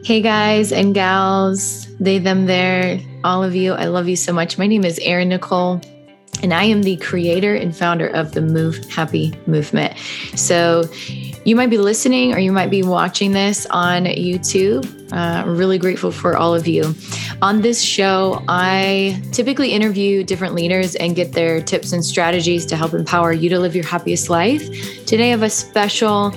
Hey guys and gals, they, them, there, all of you, I love you so much. My name is Erin Nicole, and I am the creator and founder of the Move Happy Movement. So you might be listening or you might be watching this on YouTube. Really grateful for all of you. On this show, I typically interview different leaders and get their tips and strategies to help empower you to live your happiest life. Today I have a special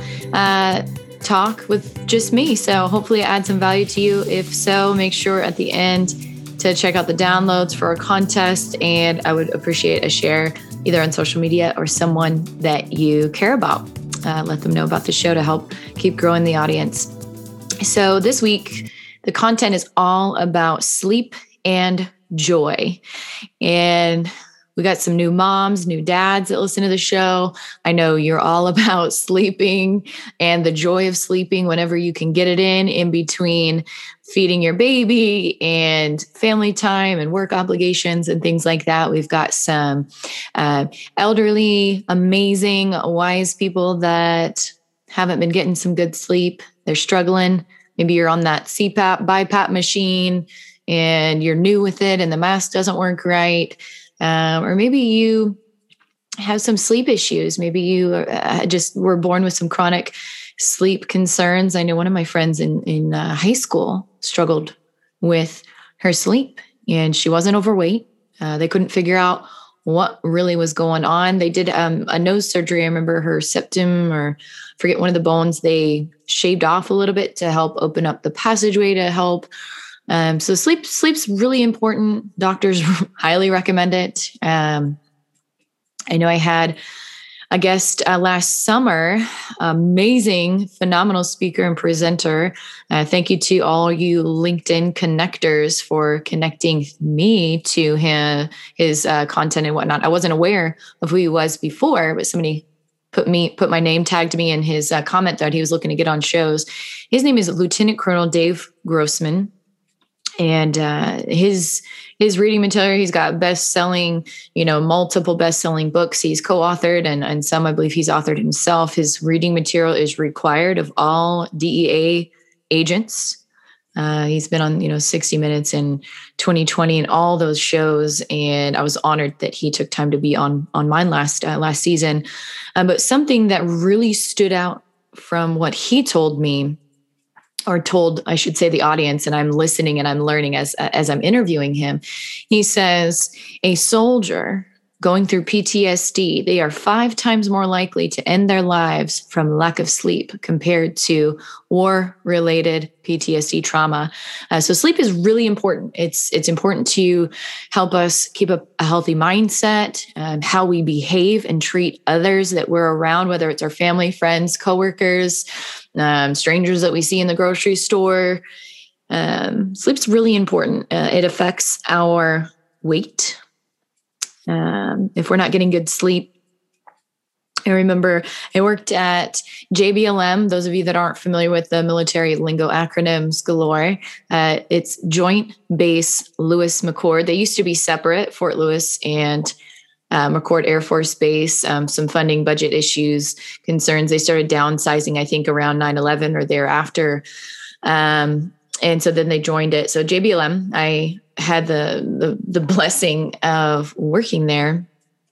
talk with just me. So hopefully it adds some value to you. If so, make sure at the end to check out the downloads for our contest. And I would appreciate a share either on social media or someone that you care about. Let them know about the show to help keep growing the audience. So this week, the content is all about sleep and joy. And we got some new moms, new dads that listen to the show. I know you're all about sleeping and the joy of sleeping whenever you can get it in between feeding your baby and family time and work obligations and things like that. We've got some elderly, amazing, wise people that haven't been getting some good sleep. They're struggling. Maybe you're on that CPAP, BiPAP machine and you're new with it and the mask doesn't work right. Or maybe you have some sleep issues. Maybe you just were born with some chronic sleep concerns. I know one of my friends in high school struggled with her sleep, and she wasn't overweight. They couldn't figure out what really was going on. They did a nose surgery. I remember her septum, or forget one of the bones, they shaved off a little bit to help open up the passageway to help. So sleep's really important. Doctors highly recommend it. I know I had a guest last summer, amazing, phenomenal speaker and presenter. Thank you to all you LinkedIn connectors for connecting me to his content and whatnot. I wasn't aware of who he was before, but somebody put my name, tagged me in his comment that he was looking to get on shows. His name is Lieutenant Colonel Dave Grossman. And his reading material, he's got best-selling, multiple best-selling books he's co-authored, and some I believe he's authored himself. His reading material is required of all DEA agents. He's been on, 60 Minutes in 2020 and all those shows. And I was honored that he took time to be on mine last season. But something that really stood out from what he told me, or told, I should say, the audience, and I'm listening and I'm learning as I'm interviewing him. He says, a soldier going through PTSD, they are 5 times more likely to end their lives from lack of sleep compared to war-related PTSD trauma. So sleep is really important. It's important to help us keep a healthy mindset, how we behave and treat others that we're around, whether it's our family, friends, coworkers, strangers that we see in the grocery store. Sleep's really important. It affects our weight. If we're not getting good sleep, I remember I worked at JBLM. Those of you that aren't familiar with the military lingo acronyms galore, it's Joint Base Lewis McChord. They used to be separate, Fort Lewis and McChord Air Force Base. Some funding, budget issues, concerns. They started downsizing, I think, around 9/11 or thereafter. And so then they joined it. So JBLM, I had the blessing of working there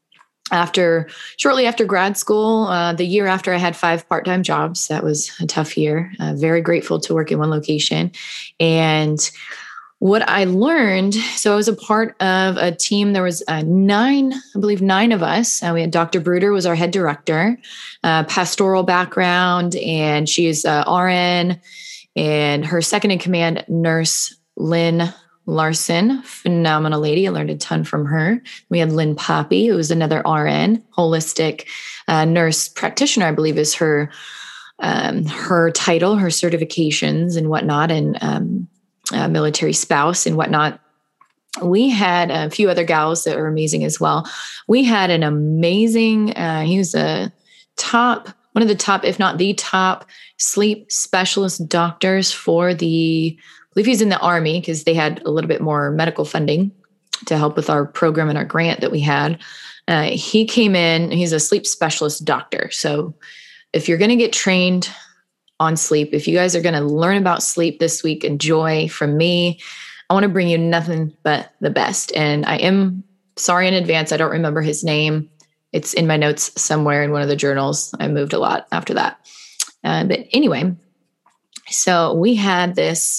shortly after grad school. The year after, I had 5 part-time jobs. That was a tough year. Very grateful to work in one location. And what I learned, so I was a part of a team. There was 9 of us. We had Dr. Bruder was our head director, pastoral background, and she is RN. And her second in command, Nurse Lynn Larson, phenomenal lady. I learned a ton from her. We had Lynn Poppy, who was another RN, holistic nurse practitioner, I believe is her title, her certifications and whatnot, and military spouse and whatnot. We had a few other gals that were amazing as well. We had an amazing, he was one of the top, if not the top sleep specialist doctors for I believe he's in the Army, because they had a little bit more medical funding to help with our program and our grant that we had. He came in, he's a sleep specialist doctor. So if you're going to get trained on sleep. If you guys are going to learn about sleep this week, enjoy from me. I want to bring you nothing but the best. And I am sorry in advance. I don't remember his name. It's in my notes somewhere in one of the journals. I moved a lot after that. But anyway, so we had this,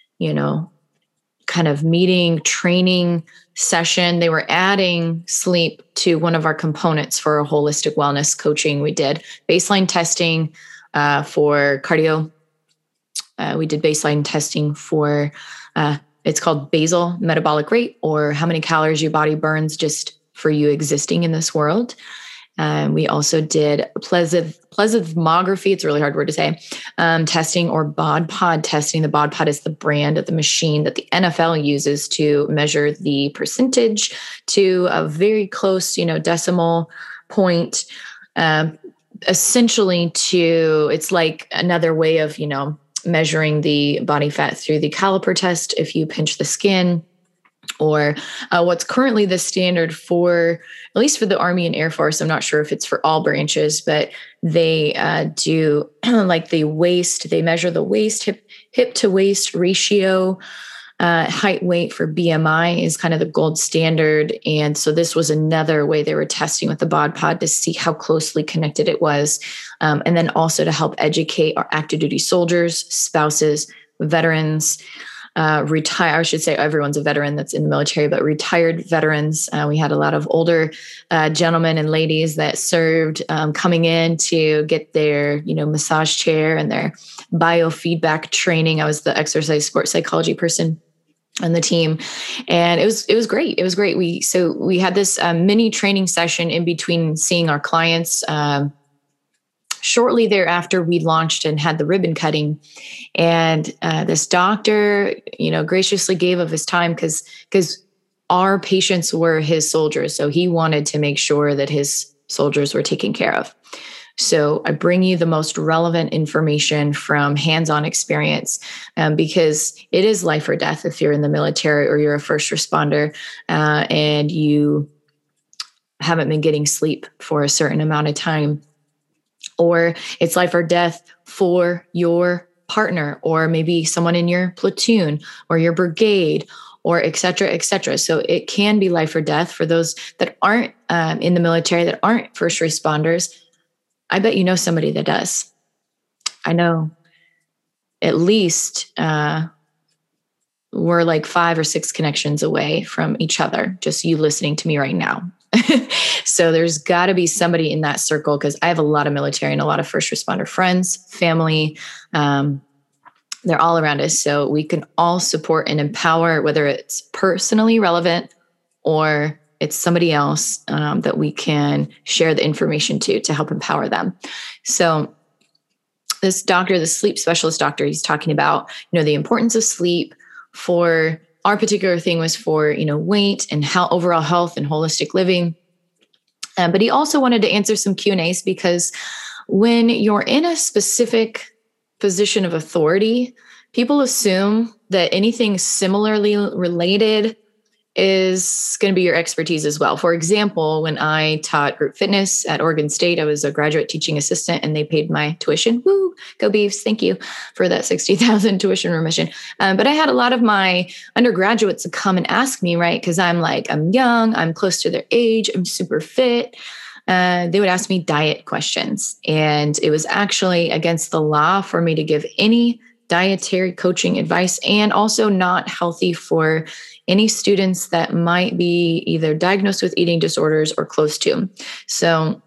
kind of meeting, training session. They were adding sleep to one of our components for a holistic wellness coaching. We did baseline testing for cardio. We did baseline testing for, it's called basal metabolic rate, or how many calories your body burns just for you existing in this world. We also did plethysmography. It's a really hard word to say. Testing, or bod pod testing. The bod pod is the brand of the machine that the NFL uses to measure the percentage to a very close, decimal point. Essentially, it's like another way of, measuring the body fat through the caliper test if you pinch the skin. Or what's currently the standard for, at least for the Army and Air Force. I'm not sure if it's for all branches, but they do like the waist. They measure the waist, hip to waist ratio. Height weight for BMI is kind of the gold standard. And so this was another way they were testing with the bod pod to see how closely connected it was. And then also to help educate our active duty soldiers, spouses, veterans, I should say everyone's a veteran that's in the military, but retired veterans. We had a lot of older gentlemen and ladies that served, coming in to get their, massage chair and their biofeedback training. I was the exercise sports psychology person on the team, and it was great. It was great. We had this mini training session in between seeing our clients. Shortly thereafter, we launched and had the ribbon cutting, and this doctor, graciously gave of his time because our patients were his soldiers. So he wanted to make sure that his soldiers were taken care of. So I bring you the most relevant information from hands-on experience, because it is life or death if you're in the military or you're a first responder, and you haven't been getting sleep for a certain amount of time. Or it's life or death for your partner, or maybe someone in your platoon or your brigade, or et cetera, et cetera. So it can be life or death for those that aren't in the military, that aren't first responders. I bet you know somebody that does. I know at least we're like 5 or 6 connections away from each other, just you listening to me right now. So there's got to be somebody in that circle, because I have a lot of military and a lot of first responder friends, family. They're all around us. So we can all support and empower, whether it's personally relevant or it's somebody else that we can share the information to help empower them. So this doctor, the sleep specialist doctor, he's talking about, the importance of sleep. For our particular thing was for, weight and how overall health and holistic living. But he also wanted to answer some Q&As, because when you're in a specific position of authority, people assume that anything similarly related is going to be your expertise as well. For example, when I taught group fitness at Oregon State, I was a graduate teaching assistant, and they paid my tuition. Woo, go Beavs. Thank you for that $60,000 tuition remission. But I had a lot of my undergraduates come and ask me, right? Because I'm young, I'm close to their age, I'm super fit. They would ask me diet questions. And it was actually against the law for me to give any dietary coaching advice, and also not healthy for any students that might be either diagnosed with eating disorders or close to. So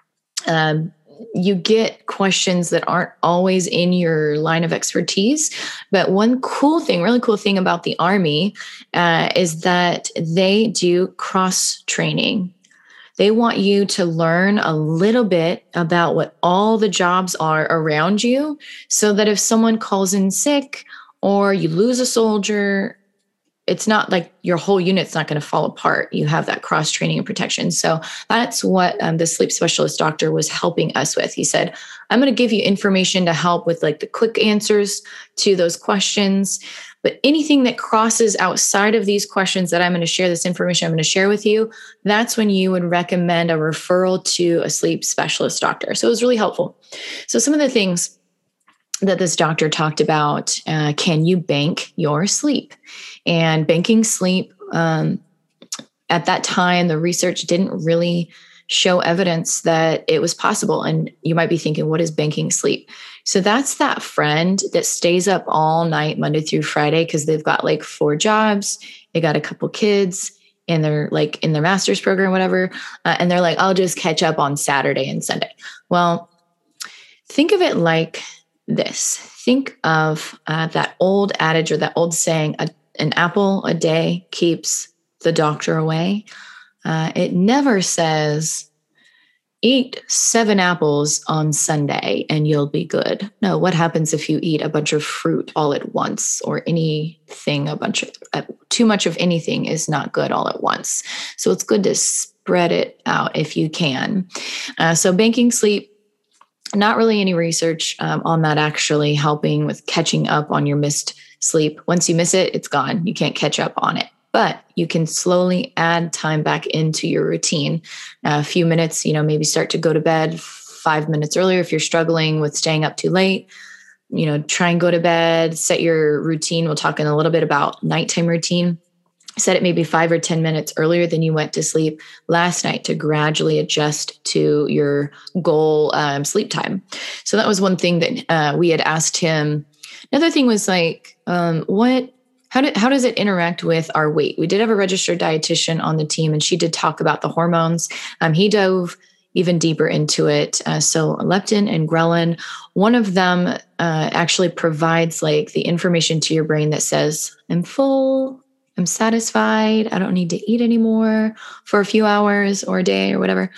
you get questions that aren't always in your line of expertise. But one really cool thing about the Army is that they do cross training. They want you to learn a little bit about what all the jobs are around you, so that if someone calls in sick or you lose a soldier, it's not like your whole unit's not going to fall apart. You have that cross training and protection. So that's what the sleep specialist doctor was helping us with. He said, I'm going to give you information to help with the quick answers to those questions. But anything that crosses outside of these questions that I'm going to share, this information I'm going to share with you, that's when you would recommend a referral to a sleep specialist doctor. So it was really helpful. So some of the things that this doctor talked about, can you bank your sleep? And banking sleep, at that time, the research didn't really show evidence that it was possible. And you might be thinking, what is banking sleep? So that's that friend that stays up all night, Monday through Friday, because they've got like 4 jobs, they got a couple kids, and they're like in their master's program, whatever. And they're like, I'll just catch up on Saturday and Sunday. Well, think of it like this. Think of that old adage or that old saying, an apple a day keeps the doctor away. It never says, eat 7 apples on Sunday and you'll be good. No, what happens if you eat a bunch of fruit all at once, or anything, too much of anything is not good all at once. So it's good to spread it out if you can. So banking sleep, not really any research on that actually helping with catching up on your missed sleep. Once you miss it, it's gone. You can't catch up on it. But you can slowly add time back into your routine. A few minutes, maybe start to go to bed 5 minutes earlier if you're struggling with staying up too late. Try and go to bed, set your routine. We'll talk in a little bit about nighttime routine. Set it maybe 5 or 10 minutes earlier than you went to sleep last night to gradually adjust to your goal sleep time. So that was one thing that we had asked him. Another thing was like, how does it interact with our weight? We did have a registered dietitian on the team, and she did talk about the hormones. He dove even deeper into it. So leptin and ghrelin, one of them actually provides like the information to your brain that says, I'm full, I'm satisfied, I don't need to eat anymore for a few hours or a day or whatever.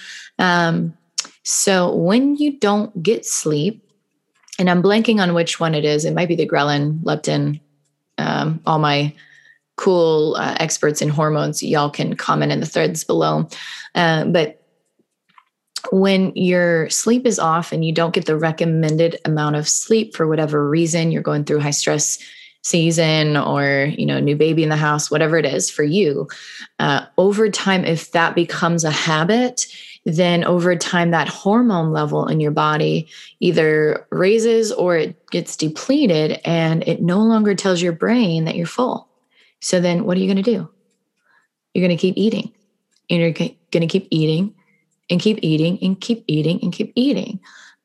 So when you don't get sleep, and I'm blanking on which one it is, it might be the ghrelin, leptin. All my cool experts in hormones, y'all can comment in the threads below. But when your sleep is off and you don't get the recommended amount of sleep for whatever reason, you're going through high stress season or, new baby in the house, whatever it is for you, over time, if that becomes a habit, then over time, that hormone level in your body either raises or it gets depleted, and it no longer tells your brain that you're full. So then what are you going to do? You're going to keep eating, and you're going to keep eating and keep eating and keep eating and keep eating.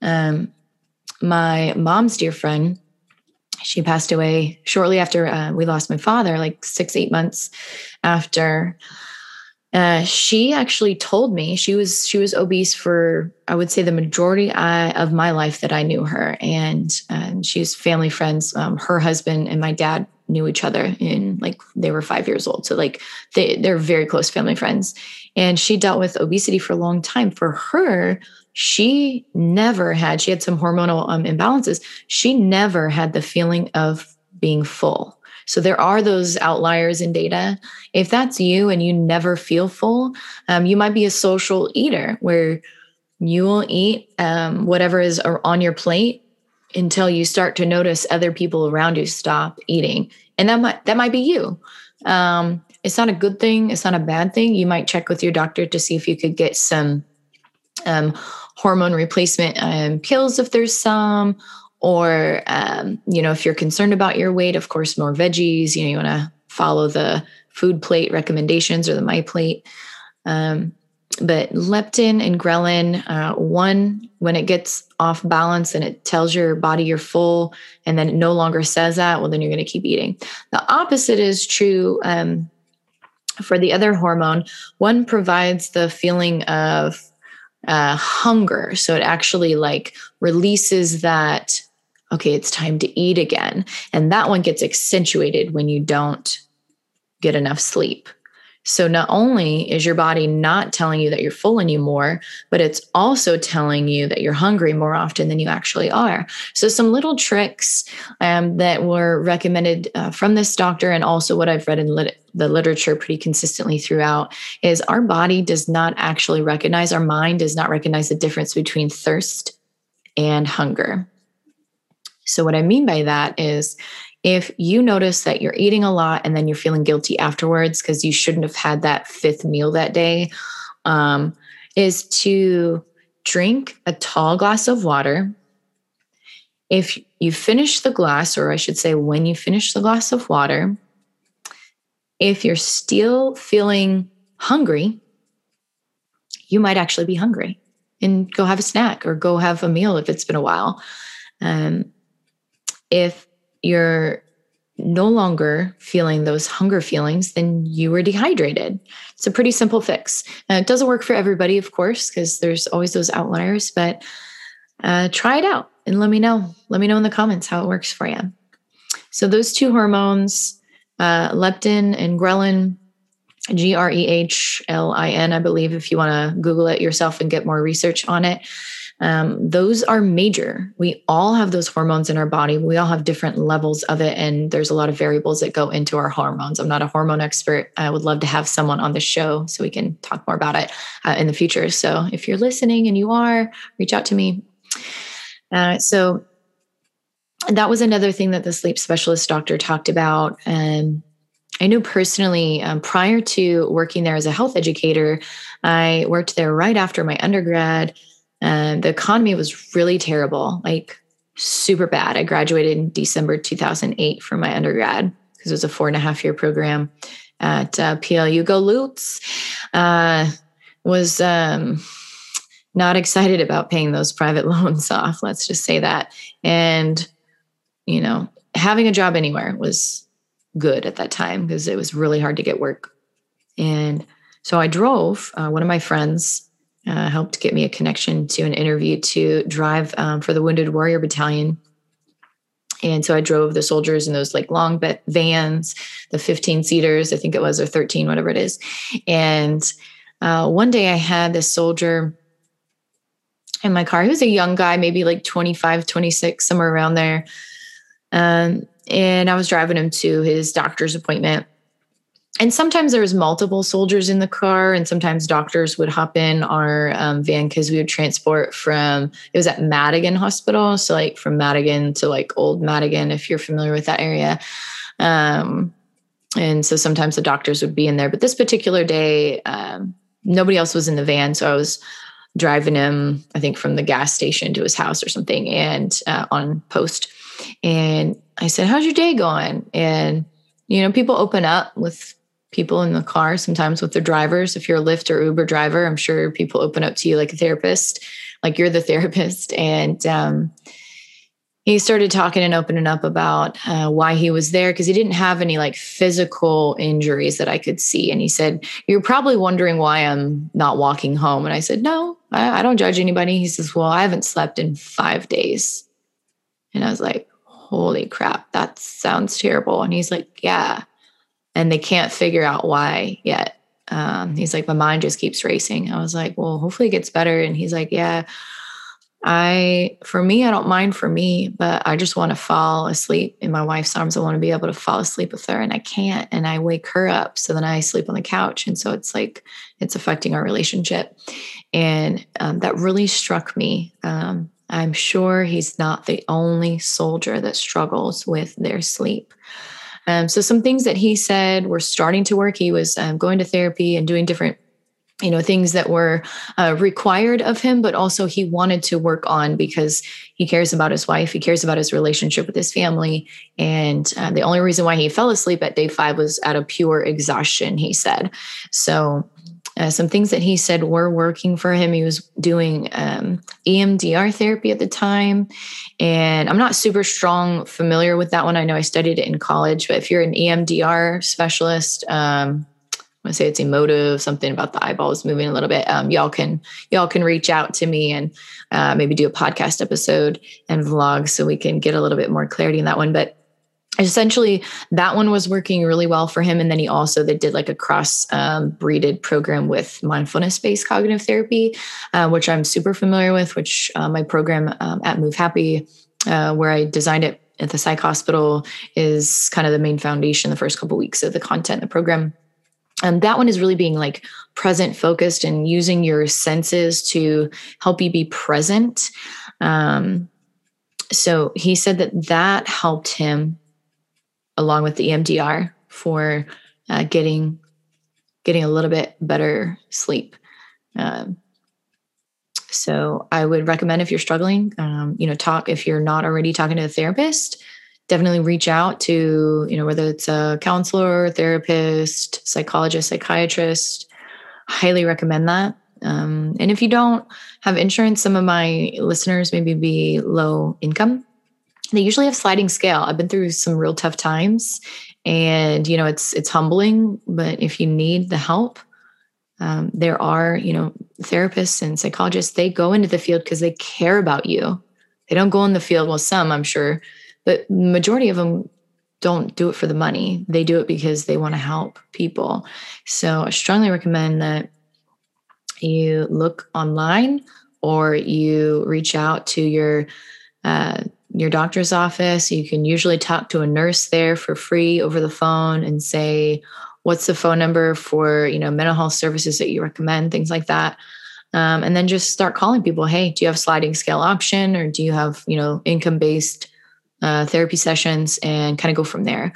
My mom's dear friend, she passed away shortly after we lost my father, like 6-8 months after. She actually told me she was obese for, I would say, the majority of my life that I knew her. And she was family friends. Her husband and my dad knew each other in they were 5 years old. So they're very close family friends. And she dealt with obesity for a long time. For her, she had some hormonal imbalances. She never had the feeling of being full. So there are those outliers in data. If that's you and you never feel full, you might be a social eater where you will eat whatever is on your plate until you start to notice other people around you stop eating. And that might be you. It's not a good thing. It's not a bad thing. You might check with your doctor to see if you could get some hormone replacement pills if there's some. Or, if you're concerned about your weight, of course, more veggies, you want to follow the food plate recommendations or the My Plate. But leptin and ghrelin, one, when it gets off balance and it tells your body you're full and then it no longer says that, well, then you're going to keep eating. The opposite is true for the other hormone. One provides the feeling of hunger. So it actually releases that, okay, it's time to eat again. And that one gets accentuated when you don't get enough sleep. So not only is your body not telling you that you're full anymore, but it's also telling you that you're hungry more often than you actually are. So some little tricks that were recommended from this doctor, and also what I've read in the literature pretty consistently throughout, is our body does not actually recognize, our mind does not recognize the difference between thirst and hunger. So what I mean by that is, if you notice that you're eating a lot and then you're feeling guilty afterwards because you shouldn't have had that 5th meal that day, is to drink a tall glass of water If you finish the glass, or I should say, when you finish the glass of water, if you're still feeling hungry, you might actually be hungry and go have a snack or go have a meal if it's been a while. If you're no longer feeling those hunger feelings, then you were dehydrated. It's a pretty simple fix. It doesn't work for everybody, of course, because there's always those outliers, but try it out and let me know. Let me know in the comments how it works for you. So those two hormones, leptin and ghrelin, GREHLIN, I believe, if you want to Google it yourself and get more research on it. Those are major. We all have those hormones in our body. We all have different levels of it. And there's a lot of variables that go into our hormones. I'm not a hormone expert. I would love to have someone on the show so we can talk more about it in the future. So if you're listening and you are, reach out to me. So that was another thing that the sleep specialist doctor talked about. I knew personally, prior to working there as a health educator, I worked there right after my undergrad. The economy was really terrible, like super bad. I graduated in December 2008 from my undergrad because it was a 4.5-year program at PLU. Go Lutz. Was not excited about paying those private loans off. Let's just say that. And, having a job anywhere was good at that time because it was really hard to get work. And so I drove. One of my friends helped get me a connection to an interview to drive for the Wounded Warrior Battalion. And so I drove the soldiers in those like long vans, the 15-seaters, I think it was, or 13, whatever it is. And one day I had this soldier in my car. He was a young guy, maybe like 25, 26, somewhere around there. And I was driving him to his doctor's appointment. And sometimes there was multiple soldiers in the car, and sometimes doctors would hop in our van because we would transport it was at Madigan Hospital. So like from Madigan to like Old Madigan, if you're familiar with that area. And so sometimes the doctors would be in there. But this particular day, nobody else was in the van. So I was driving him, I think, from the gas station to his house or something, and on post. And I said, "How's your day going?" And, people open up with people in the car, sometimes with their drivers. If you're a Lyft or Uber driver, I'm sure people open up to you like a therapist, like you're the therapist. And he started talking and opening up about why he was there, because he didn't have any like physical injuries that I could see. And he said, "You're probably wondering why I'm not walking home." And I said, "No, I don't judge anybody." He says, "Well, I haven't slept in 5 days." And I was like, "Holy crap, that sounds terrible." And he's like, "Yeah." And they can't figure out why yet. He's like, "My mind just keeps racing." I was like, "Well, hopefully it gets better." And he's like, "Yeah, for me, I don't mind for me, but I just want to fall asleep in my wife's arms. I want to be able to fall asleep with her, and I can't. And I wake her up. So then I sleep on the couch. And so it's like, it's affecting our relationship." And that really struck me. I'm sure he's not the only soldier that struggles with their sleep. So some things that he said were starting to work. He was going to therapy and doing different, things that were required of him, but also he wanted to work on because he cares about his wife. He cares about his relationship with his family. And the only reason why he fell asleep at day 5 was out of pure exhaustion, he said. So some things that he said were working for him. He was doing EMDR therapy at the time. And I'm not super familiar with that one. I know I studied it in college, but if you're an EMDR specialist, I want to say it's emotive, something about the eyeballs moving a little bit. Y'all can reach out to me and maybe do a podcast episode and vlog so we can get a little bit more clarity in that one. But essentially, that one was working really well for him. And then they did like a cross-breeded program with mindfulness-based cognitive therapy, which I'm super familiar with, which my program at Move Happy, where I designed it at the psych hospital, is kind of the main foundation the first couple of weeks of the content in the program. And that one is really being like present focused and using your senses to help you be present. So he said that helped him along with the EMDR for getting a little bit better sleep. So I would recommend, if you're struggling, if you're not already talking to a therapist, definitely reach out to, whether it's a counselor, therapist, psychologist, psychiatrist. Highly recommend that. And if you don't have insurance, some of my listeners maybe be low income. They usually have sliding scale. I've been through some real tough times, and it's humbling. But if you need the help, there are therapists and psychologists. They go into the field because they care about you. They don't go in the field. Well, some, I'm sure, but the majority of them don't do it for the money. They do it because they want to help people. So I strongly recommend that you look online, or you reach out to your doctor's office. You can usually talk to a nurse there for free over the phone and say, what's the phone number for mental health services that you recommend, things like that. And then just start calling people. Hey, do you have sliding scale option, or do you have income-based therapy sessions, and kind of go from there.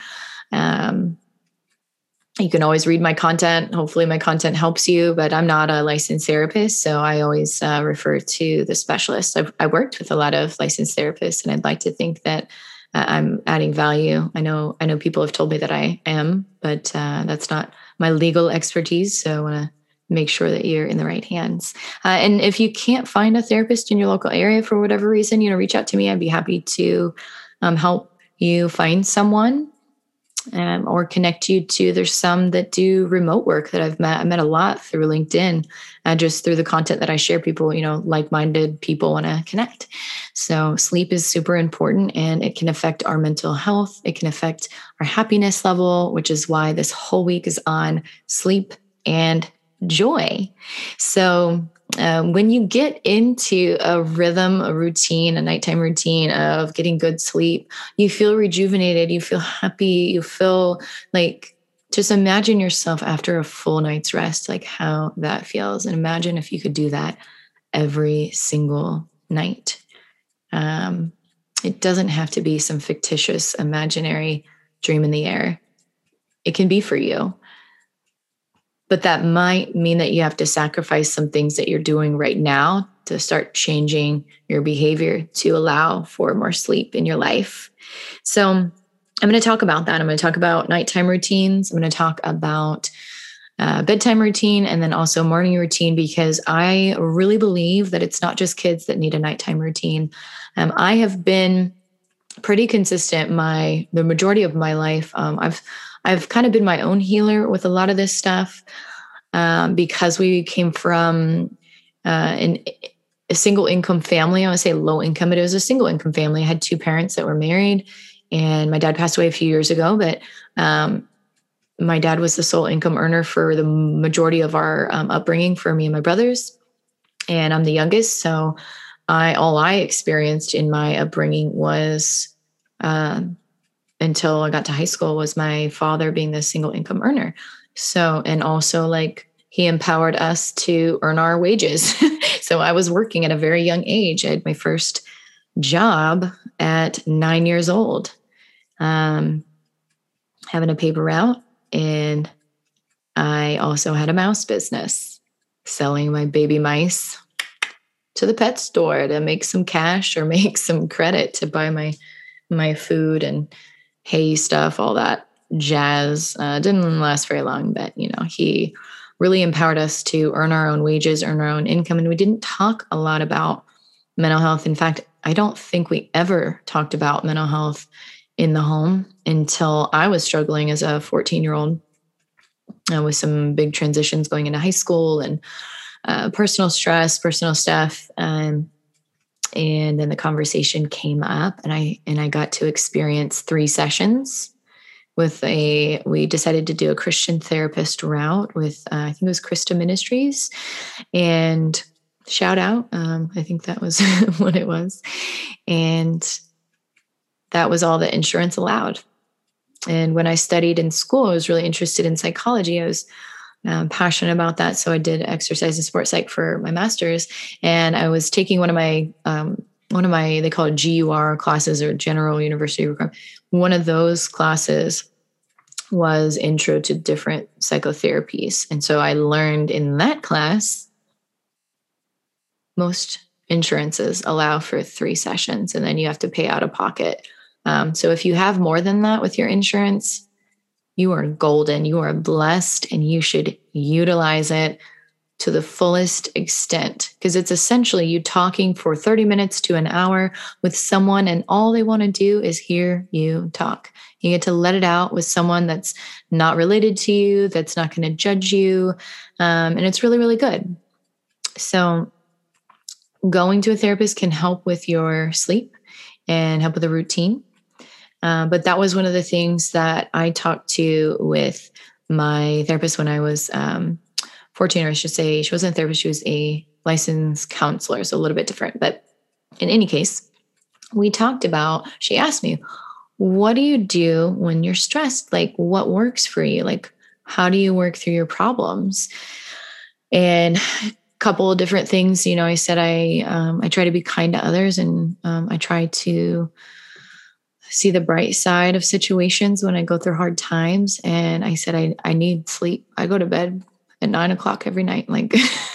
You can always read my content. Hopefully my content helps you, but I'm not a licensed therapist. So I always refer to the specialist. I worked with a lot of licensed therapists, and I'd like to think that I'm adding value. I know people have told me that I am, but that's not my legal expertise. So I want to make sure that you're in the right hands. And if you can't find a therapist in your local area for whatever reason, reach out to me. I'd be happy to help you find someone. Or connect you to, there's some that do remote work that I've met. I met a lot through LinkedIn, just through the content that I share. People, like-minded people want to connect. So sleep is super important, and it can affect our mental health. It can affect our happiness level, which is why this whole week is on sleep and joy. So when you get into a rhythm, a routine, a nighttime routine of getting good sleep, you feel rejuvenated, you feel happy, you feel like, just imagine yourself after a full night's rest, like how that feels. And imagine if you could do that every single night. It doesn't have to be some fictitious, imaginary dream in the air. It can be for you. But that might mean that you have to sacrifice some things that you're doing right now to start changing your behavior to allow for more sleep in your life. So I'm going to talk about that. I'm going to talk about nighttime routines. I'm going to talk about bedtime routine, and then also morning routine, because I really believe that it's not just kids that need a nighttime routine. I have been pretty consistent the majority of my life. I've kind of been my own healer with a lot of this stuff, because we came from a single income family. I would say low income, but it was a single income family. I had two parents that were married, and my dad passed away a few years ago, but my dad was the sole income earner for the majority of our upbringing for me and my brothers. And I'm the youngest. So all I experienced in my upbringing was, until I got to high school, was my father being the single income earner. So, and also he empowered us to earn our wages. So I was working at a very young age. I had my first job at 9 years old, having a paper route. And I also had a mouse business, selling my baby mice to the pet store to make some cash or make some credit to buy my food and hay stuff, all that jazz. Didn't last very long, but he really empowered us to earn our own wages, earn our own income. And we didn't talk a lot about mental health. In fact, I don't think we ever talked about mental health in the home until I was struggling as a 14-year-old with some big transitions going into high school and personal stress, personal stuff. And then the conversation came up, and I got to experience 3 sessions with we decided to do a Christian therapist route with, I think it was Christa Ministries, and shout out. I think that was what it was. And that was all that insurance allowed. And when I studied in school, I was really interested in psychology. I was passionate about that. So I did exercise and sports psych for my master's, and I was taking one of my, they call it GUR classes, or General University Requirement. One of those classes was Intro to Different Psychotherapies. And so I learned in that class most insurances allow for 3 sessions, and then you have to pay out of pocket. So if you have more than that with your insurance, you are golden, you are blessed, and you should utilize it to the fullest extent, because it's essentially you talking for 30 minutes to an hour with someone, and all they want to do is hear you talk. You get to let it out with someone that's not related to you, that's not going to judge you. And it's really, really good. So going to a therapist can help with your sleep and help with the routine. But that was one of the things that I talked to with my therapist when I was 14, or I should say, she wasn't a therapist, she was a licensed counselor, so a little bit different. But in any case, we talked about, she asked me, what do you do when you're stressed? Like, what works for you? Like, how do you work through your problems? And a couple of different things, I said, I try to be kind to others, and I try to see the bright side of situations when I go through hard times. And I said, I need sleep. I go to bed at 9:00 every night. Like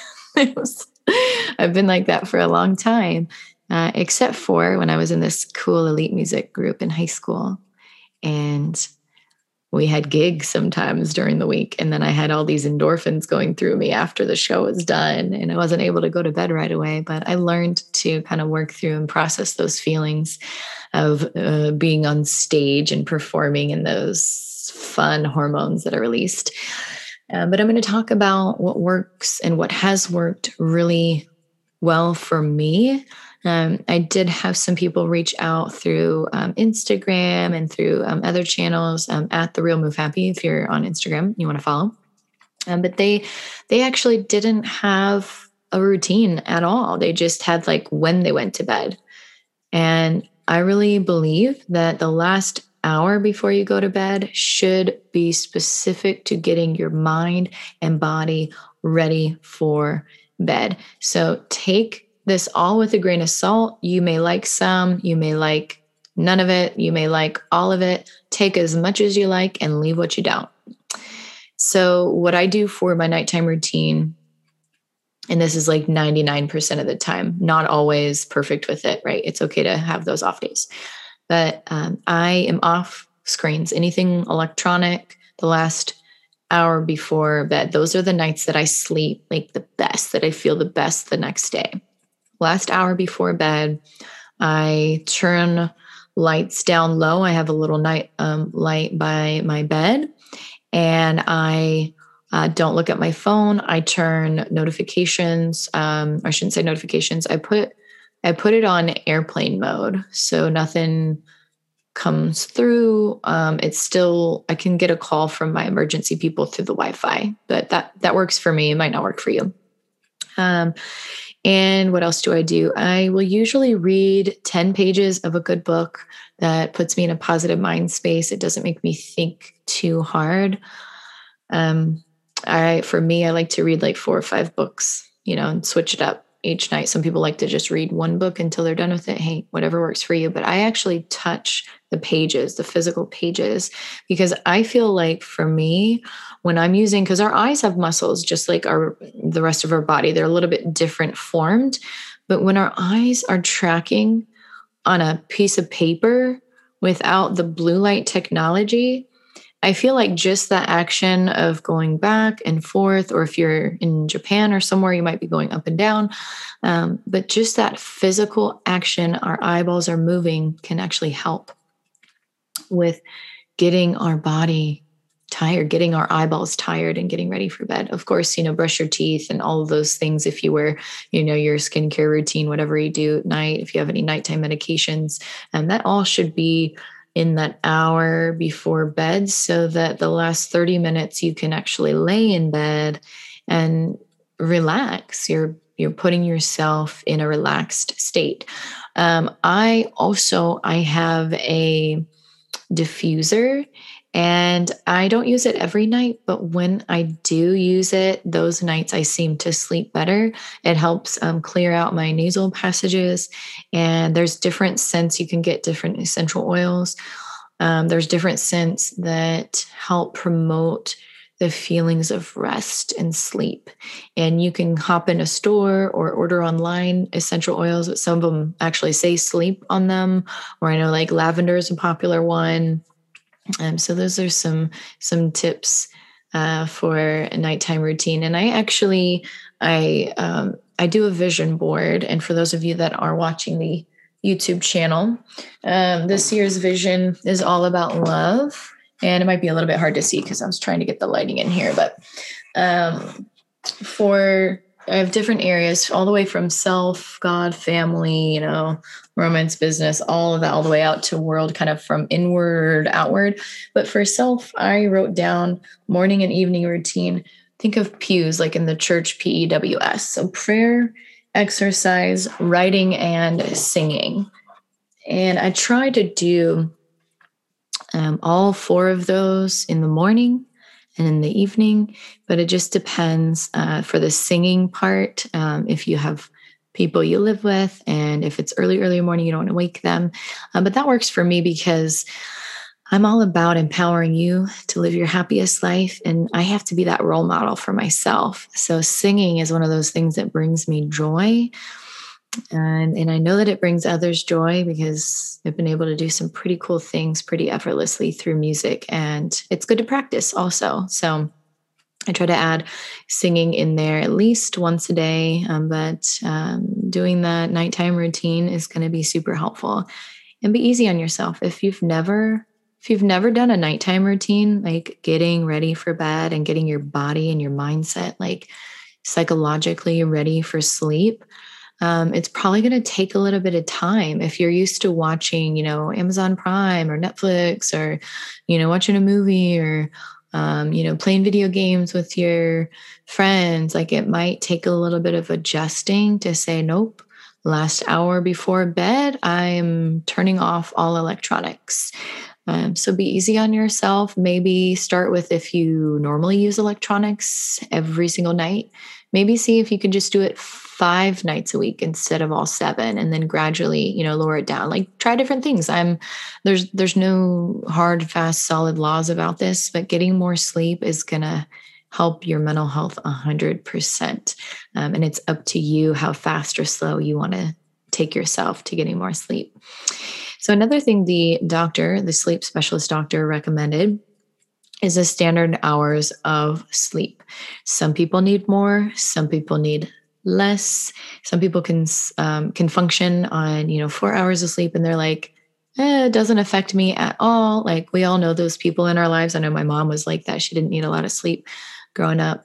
I've been like that for a long time, except for when I was in this cool elite music group in high school. And we had gigs sometimes during the week. And then I had all these endorphins going through me after the show was done. And I wasn't able to go to bed right away. But I learned to kind of work through and process those feelings of being on stage and performing, and those fun hormones that are released. But I'm going to talk about what works and what has worked really well for me. I did have some people reach out through Instagram and through other channels at The Real Move Happy. If you're on Instagram, you want to follow. But they actually didn't have a routine at all. They just had like when they went to bed. And I really believe that the last hour before you go to bed should be specific to getting your mind and body ready for bed. So take this all with a grain of salt. You may like some, you may like none of it, you may like all of it. Take as much as you like and leave what you don't. So what I do for my nighttime routine, and this is like 99% of the time, not always perfect with it, right? It's okay to have those off days. But I am off screens, anything electronic, the last hour before bed. Those are the nights that I sleep like the best, that I feel the best the next day. Last hour before bed, I turn lights down low. I have a little night light by my bed, and I don't look at my phone. I turn notifications. I shouldn't say notifications. I put it on airplane mode, so nothing comes through. It's still, I can get a call from my emergency people through the Wi-Fi, but that works for me. It might not work for you. And what else do? I will usually read 10 pages of a good book that puts me in a positive mind space. It doesn't make me think too hard. For me, I like to read like 4 or 5 books, and switch it up each night. Some people like to just read one book until they're done with it. Hey, whatever works for you. But I actually touch the pages, the physical pages, because I feel like for me, when I'm using, because our eyes have muscles just like the rest of our body, they're a little bit different formed. But when our eyes are tracking on a piece of paper without the blue light technology, I feel like just that action of going back and forth, or if you're in Japan or somewhere, you might be going up and down. But just that physical action, our eyeballs are moving, can actually help with getting our body tired, getting our eyeballs tired and getting ready for bed. Of course, brush your teeth and all of those things. If you wear, your skincare routine, whatever you do at night, if you have any nighttime medications, and that all should be in that hour before bed, so that the last 30 minutes you can actually lay in bed and relax. You're putting yourself in a relaxed state. I have a diffuser, and I don't use it every night, but when I do use it, those nights I seem to sleep better. It helps clear out my nasal passages, and there's different scents. You can get different essential oils. There's different scents that help promote the feelings of rest and sleep. And you can hop in a store or order online essential oils, but some of them actually say sleep on them. Or I know like lavender is a popular one. So those are some tips for a nighttime routine. And I do a vision board. And for those of you that are watching the YouTube channel, this year's vision is all about love. And it might be a little bit hard to see because I was trying to get the lighting in here, but I have different areas all the way from self, God, family, romance, business, all of that, all the way out to world, kind of from inward outward. But for self, I wrote down morning and evening routine. Think of pews like in the church, PEWS. So prayer, exercise, writing, and singing. And I try to do all 4 of those in the morning and in the evening, but it just depends for the singing part. If you have people you live with, and if it's early morning, you don't want to wake them. But that works for me because I'm all about empowering you to live your happiest life. And I have to be that role model for myself. So singing is one of those things that brings me joy. And I know that it brings others joy because I've been able to do some pretty cool things pretty effortlessly through music. And it's good to practice also. So I try to add singing in there at least once a day. But doing that nighttime routine is going to be super helpful. And be easy on yourself. If you've never done a nighttime routine, like getting ready for bed and getting your body and your mindset like psychologically ready for sleep, it's probably going to take a little bit of time. If you're used to watching, Amazon Prime or Netflix, or, watching a movie, or, playing video games with your friends, like it might take a little bit of adjusting to say, nope, last hour before bed, I'm turning off all electronics. So be easy on yourself. Maybe start with, if you normally use electronics every single night, maybe see if you can just do it 5 nights a week instead of all 7, and then gradually, lower it down. Like try different things. There's no hard, fast, solid laws about this, but getting more sleep is going to help your mental health 100%. And it's up to you how fast or slow you want to take yourself to getting more sleep. So another thing the sleep specialist doctor recommended is the standard hours of sleep. Some people need more, some people need less. Some people can function on, 4 hours of sleep and they're like, it doesn't affect me at all. Like we all know those people in our lives. I know my mom was like that. She didn't need a lot of sleep growing up.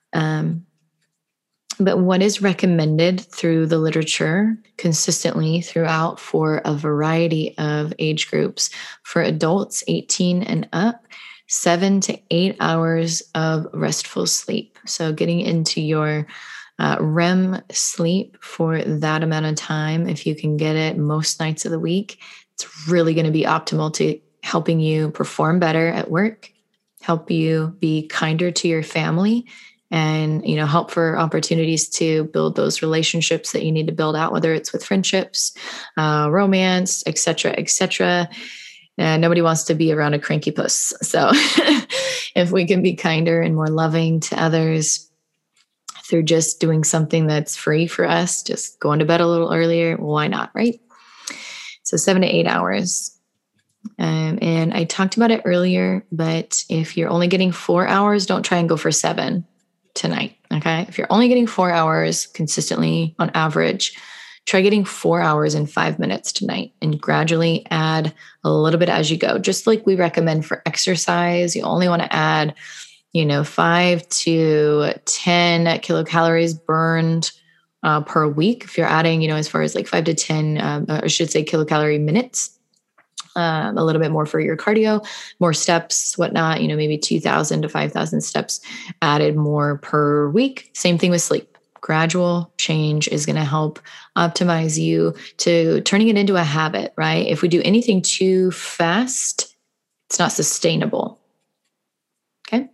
But what is recommended through the literature consistently throughout for a variety of age groups, for adults 18 and up, 7 to 8 hours of restful sleep. So getting into your REM sleep for that amount of time, if you can get it most nights of the week, it's really going to be optimal to helping you perform better at work, help you be kinder to your family, and help for opportunities to build those relationships that you need to build out, whether it's with friendships, romance, et cetera. And nobody wants to be around a cranky puss. So if we can be kinder and more loving to others through just doing something that's free for us, just going to bed a little earlier, why not, right? So 7 to 8 hours. And I talked about it earlier, but if you're only getting 4 hours, don't try and go for 7 tonight. Okay. If you're only getting 4 hours consistently on average, try getting 4 hours and 5 minutes tonight, and gradually add a little bit as you go. Just like we recommend for exercise, you only want to add, 5 to 10 kilocalories burned per week. If you're adding, as far as like 5 to 10, I should say kilocalorie minutes, a little bit more for your cardio, more steps, whatnot, maybe 2,000 to 5,000 steps added more per week. Same thing with sleep. Gradual change is going to help optimize you to turning it into a habit, right? If we do anything too fast, it's not sustainable. Okay.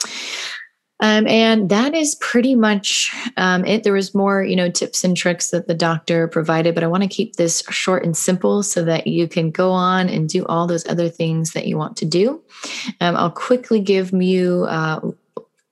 And that is pretty much it. There was more, tips and tricks that the doctor provided, but I want to keep this short and simple so that you can go on and do all those other things that you want to do. I'll quickly give you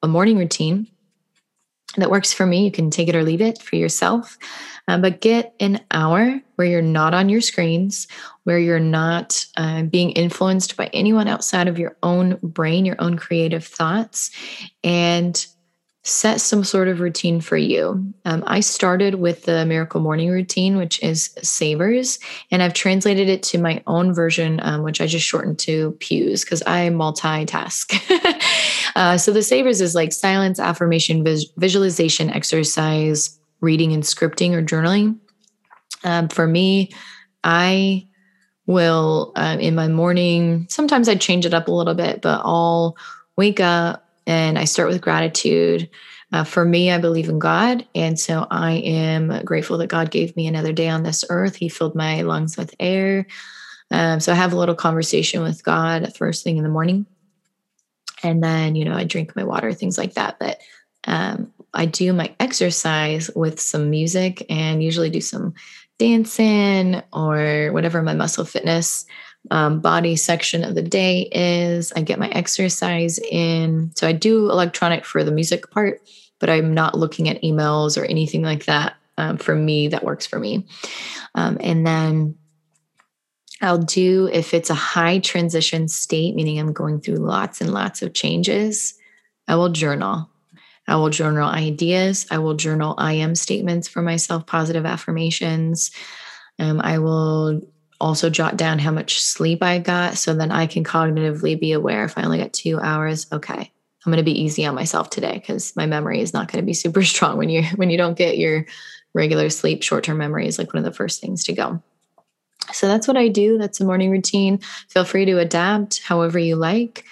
a morning routine that works for me. You can take it or leave it for yourself. But get an hour where you're not on your screens, where you're not being influenced by anyone outside of your own brain, your own creative thoughts, and set some sort of routine for you. I started with the Miracle Morning Routine, which is Savers, and I've translated it to my own version, which I just shortened to Pews because I multitask. So the Savers is like silence, affirmation, visualization, exercise, reading and scripting or journaling. For me, I will, in my morning, sometimes I change it up a little bit, but I'll wake up and I start with gratitude. For me, I believe in God. And so I am grateful that God gave me another day on this earth. He filled my lungs with air. So I have a little conversation with God first thing in the morning. And then, I drink my water, things like that. But I do my exercise with some music and usually do some dancing or whatever my muscle fitness body section of the day is. I get my exercise in. So I do electronic for the music part, but I'm not looking at emails or anything like that. For me, that works for me. And then I'll do, if it's a high transition state, meaning I'm going through lots and lots of changes, I will journal. I will journal ideas. I will journal I am statements for myself, positive affirmations. I will also jot down how much sleep I got so then I can cognitively be aware. If I only got 2 hours, okay, I'm going to be easy on myself today because my memory is not going to be super strong when you don't get your regular sleep. Short-term memory is like one of the first things to go. So that's what I do. That's a morning routine. Feel free to adapt however you like.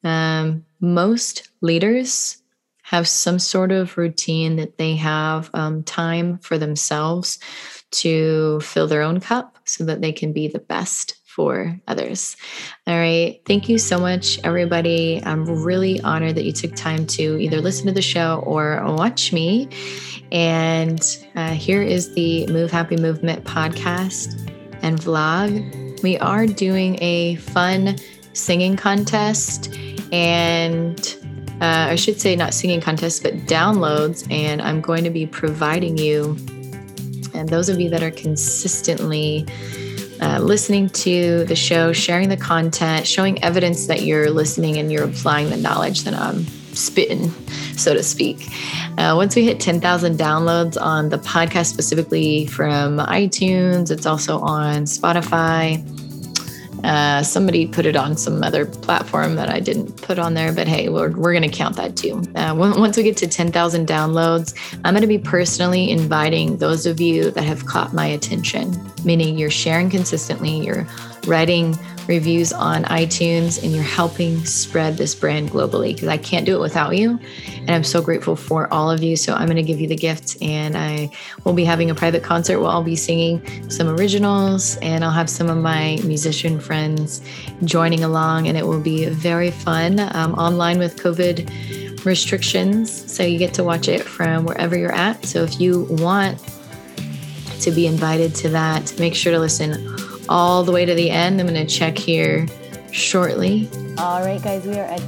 Most leaders have some sort of routine that they have time for themselves to fill their own cup so that they can be the best for others. All right. Thank you so much, everybody. I'm really honored that you took time to either listen to the show or watch me. And here is the Move Happy Movement podcast and vlog. We are doing a fun singing contest and I should say not singing contest, but downloads. And I'm going to be providing you, and those of you that are consistently listening to the show, sharing the content, showing evidence that you're listening and you're applying the knowledge that I'm spitting, so to speak. Once we hit 10,000 downloads on the podcast, specifically from iTunes, it's also on Spotify. Somebody put it on some other platform that I didn't put on there, but hey, we're going to count that too. Once we get to 10,000 downloads, I'm going to be personally inviting those of you that have caught my attention, meaning you're sharing consistently, you're writing reviews on iTunes, and you're helping spread this brand globally because I can't do it without you. And I'm so grateful for all of you. So I'm going to give you the gift, and I will be having a private concert where I'll be singing some originals, and I'll have some of my musician friends joining along, and it will be very fun online with COVID restrictions. So you get to watch it from wherever you're at. So if you want to be invited to that, make sure to listen all the way to the end. I'm going to check here shortly. All right, guys, we are at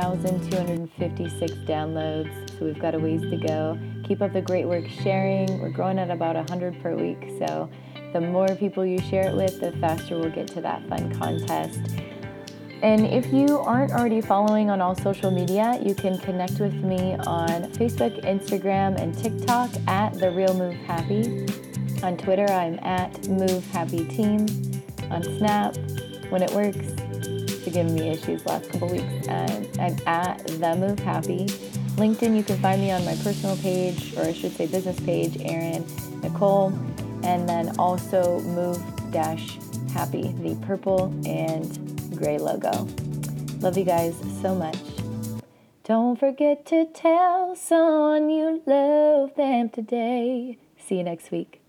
2,256 downloads, so we've got a ways to go. Keep up the great work sharing. We're growing at about 100 per week, so the more people you share it with, the faster we'll get to that fun contest. And if you aren't already following on all social media, you can connect with me on Facebook, Instagram, and TikTok at The Real Move Happy. On Twitter, I'm at Move Happy Team. On Snap, when it works, it's giving me issues last couple weeks. I'm at The Move Happy. LinkedIn, you can find me on my personal page, or I should say business page, Erin Nicole, and then also Move-Happy, the purple and gray logo. Love you guys so much. Don't forget to tell someone you love them today. See you next week.